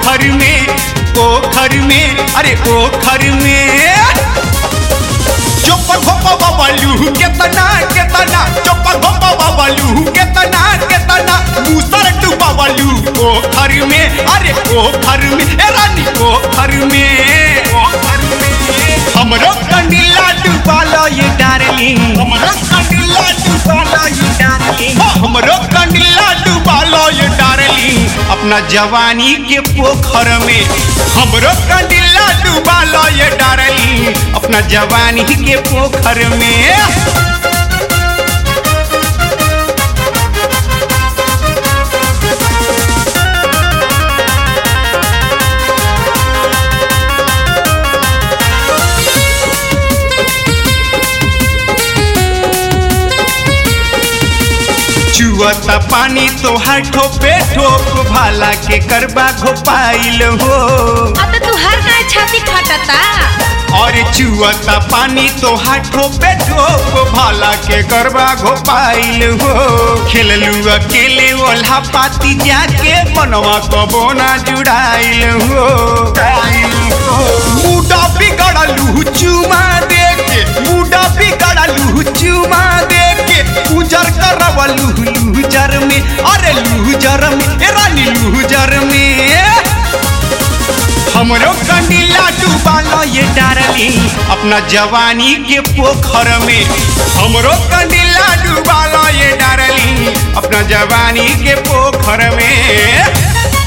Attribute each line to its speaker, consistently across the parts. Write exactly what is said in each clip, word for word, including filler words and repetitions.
Speaker 1: पोखर में पोखर में अरे पोखर में चुप घोप बबलू केतना केतना चुप घोप बबलू केतना केतना दूसर डूबलू पोखर में अरे पोखर में ए रानी पोखर में हमरो कंडीला डूबालो ये डार्लिंग हमरो कंडीला डूबालो ये डार्लिंग हमरो कंडीला डूबालो ये डार्लिंग अपना जवानी के पोखर में हमरो कंडीला डूबालो ये डार्लिंग अपना जवानी के पोखर में चुअता पानी तोहार ठोपे ठोप भाला के करबा घोपाइल हो
Speaker 2: अब तू हर का छाती फटता
Speaker 1: और चुअता पानी तोहार ठोपे ठोप भाला के करबा घोपाइल हो खेललू अकेले ओल्हा पाती जाके मनवा कबो ना जुड़ाइल हो मुडा बिगड़लू चुमा देके मुडा बिगड़लू चुमा देके उजर करवलू लूजर में अरे लूजर में ए रानी लूजर में हमरो कंडीला डूबालो ये डार्लिंग अपना जवानी के पोखर में हमरो कंडीला डूबालो ये डार्लिंग अपना जवानी के पोखर में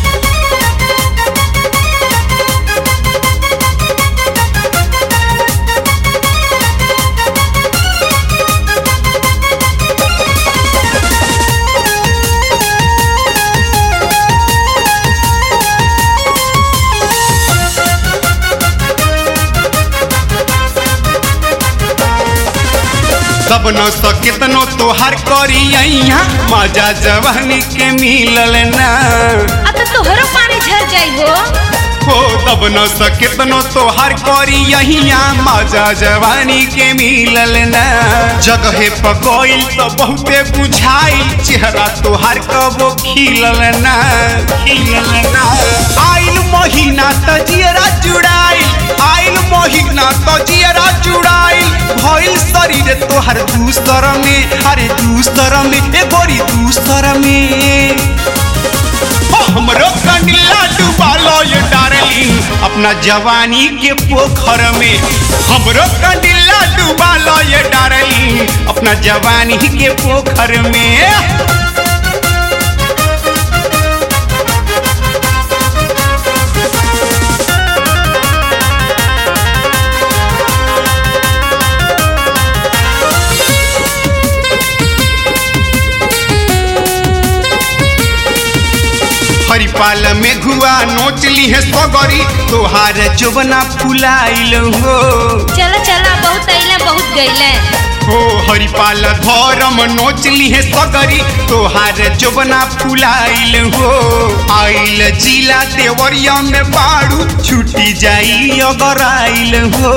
Speaker 1: सब न सकेतनो तोहार करी मजा जवानी के मिलल ना
Speaker 2: अब तोहरो पानी झर जाई हो
Speaker 1: हो तब न सकेतनो तोहार करी मजा जवानी के मिलल ना जगहे पगोइल तो बहुते बुझाइल चेहरा तोहार कबो खिलल ना खिलल ना आइल महीना त जियरा जुड़ाइल आइल महीना त जियरा जुड़ाइल भइल शरीर तोहर दूसर में अरे दूसर में ए गोरी दूसर में हमरो कंडीला डूबालो ये डार्लिंग अपना जवानी के पोखर में हमरो कंडीला डूबालो ये डार्लिंग अपना जवानी के पोखर में हरिपाल में घुआ नोच ली है सगरी तोहार जोबना फुलाइल हो
Speaker 2: चला चला बहुत अइले बहुत गइले
Speaker 1: हो हरिपाल धर्म नोच ली है सगरी तोहार जोबना फुलाइल हो आइल जिला देवरिया में बाड़ू छुटी जाई अगर आइल हो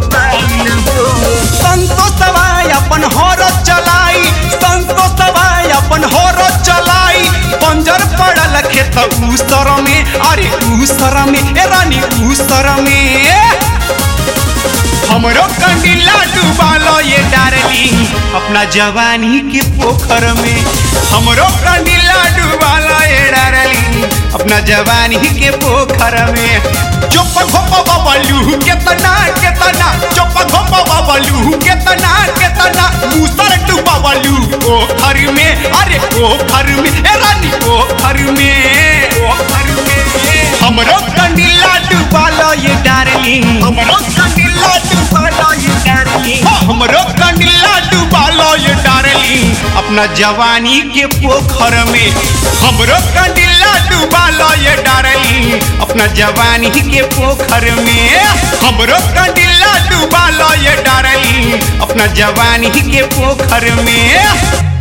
Speaker 1: संतोषवा अपन हर चलाई संतोषवा अपन हर चलाई पंजर पड़ल खेत उसर में अरे उसर में ए रानी उसर में हमरो कंडीला डूबालो ये डार्लिंग अपना जवानी के पोखर में हमरो कंडीला डूबालो ये डार्लिंग अपना जवानी के पोखर में चुप घोप बबलू केतना केतना चुप घोप बबलू केतना केतना दूसर डूबलू पोखर में अरे पोखर में ए रानी पोखर में पोखर में हमरो कंडीला डूबालो ये डार्लिंग हमरो कंडीला डूबालो ये डार्लिंग हमरो कंडीला डूबालो ये डार्लिंग अपना जवानी के पोखर में हमरो कंडीला डूबालो ये डार्लिंग अपना जवानी के पोखर में हमरो कंडीला डूबालो ये डार्लिंग अपना जवानी के पोखर में।